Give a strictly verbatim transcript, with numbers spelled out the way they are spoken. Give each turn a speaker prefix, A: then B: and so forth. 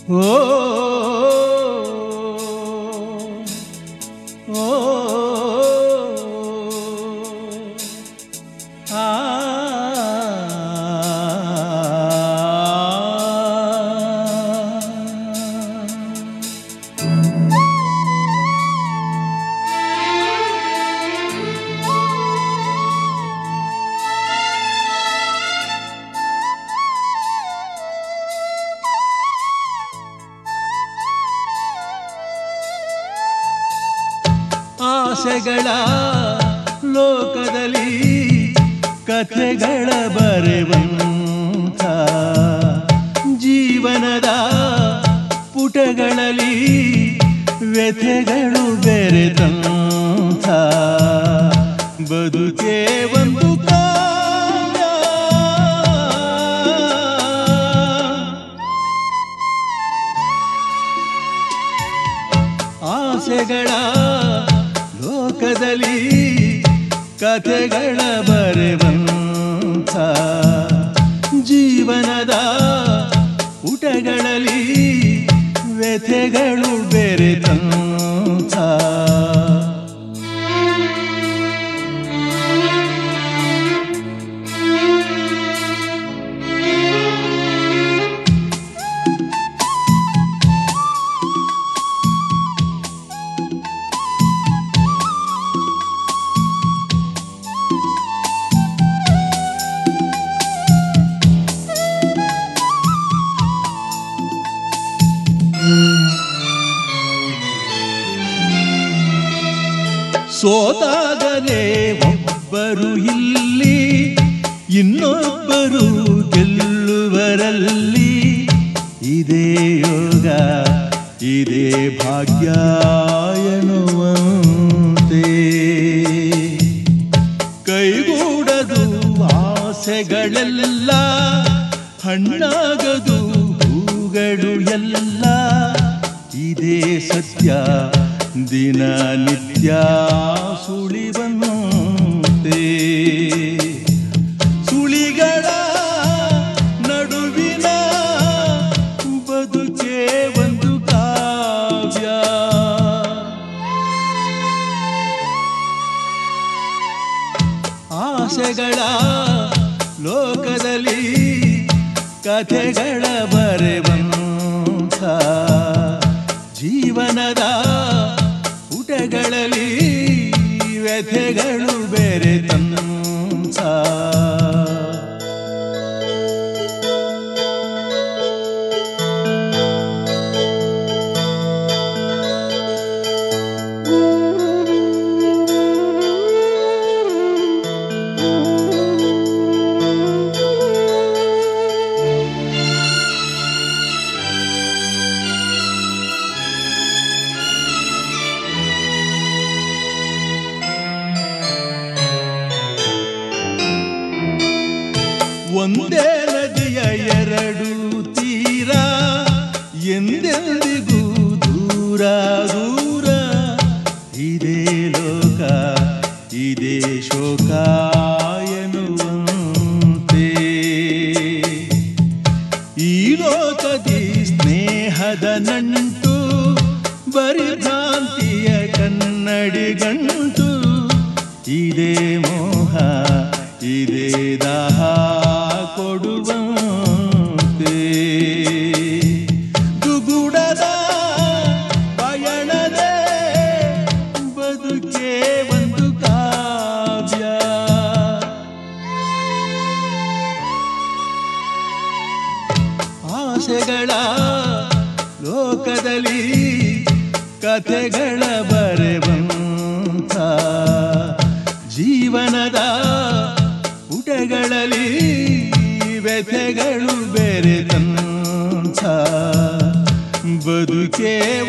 A: ಓ ಓ ಆ ಆಸೆಗಳ ಲೋಕದಲ್ಲಿ ಕಥೆಗಳ ಬರೆವಂಥ ಜೀವನದ ಪುಟಗಳಲ್ಲಿ ವ್ಯಥೆಗಳು ಬೆರೆತಂಥ ಬದುಕೇ ಒಂದು ಕಾವ್ಯ. ಆಸೆಗಳ ಲೋಕದಲ್ಲಿ ಕಥೆಗಳ ಬರೆವಂಥ ಜೀವನದ ಪುಟಗಳಲ್ಲಿ ವ್ಯಥೆಗಳು ಬೆರೆತಂಥ ಸೋತಾಗಲೇ ಒಬ್ಬರು ಇಲ್ಲಿ ಇನ್ನೊಬ್ಬರು ಗೆಲ್ಲುವರಲ್ಲಿ ಇದೇ ಯೋಗ ಇದೇ ಭಾಗ್ಯ ಎನ್ನುವಂತೆ ಕೈಗೂಡದು ಆಸೆಗಳೆಲ್ಲ ಹಣ್ಣಾಗದು ಹೂಗಳು ಎಲ್ಲ ಇದೇ ಸತ್ಯ ದಿನನಿತ್ಯ ಸುಳಿವಂತೆ ಸುಳಿಗಳ ನಡುವಿನ ಬದುಕೇ ಒಂದು ಕಾವ್ಯ. ಆಸೆಗಳ ಲೋಕದಲ್ಲಿ ಕಥೆಗಳ ಬರೆವಂಥ ಜೀವನದ ಪುಟಗಳಲ್ಲಿ ವ್ಯಥೆಗಳು ಬೆರೆತಂಥ ಒಂದೇ ನದಿಯ ಎರಡು ತೀರ ಎಂದೆಂದಿಗೂ ದೂರ ದೂರ ಇದೇ ಲೋಕ ಇದೇ ಶೋಕ ಎನ್ನುವಂತೆ ಈ ಲೋಕದಿ ಸ್ನೇಹದ ನಂಟು ಬರಿ ಭ್ರಾಂತಿಯ ಕನ್ನಡಿ ಗಂಟು ಇದೇ ಮೋಹ ಇದೇ ದಾಹ ಕೊಡುವಂತೆ ದುಗುಡದ ಪಯಣದೇ ಬದುಕೇ ಒಂದು ಕಾವ್ಯ. ಆಸೆಗಳ ಲೋಕದಲ್ಲಿ ಕಥೆಗಳ ಬರೆವಂಥ ಜೀವನದ ಪುಟಗಳಲ್ಲಿ ವ್ಯಥೆಗಳು ಬೆರೆತಂಥ ಬದುಕೇ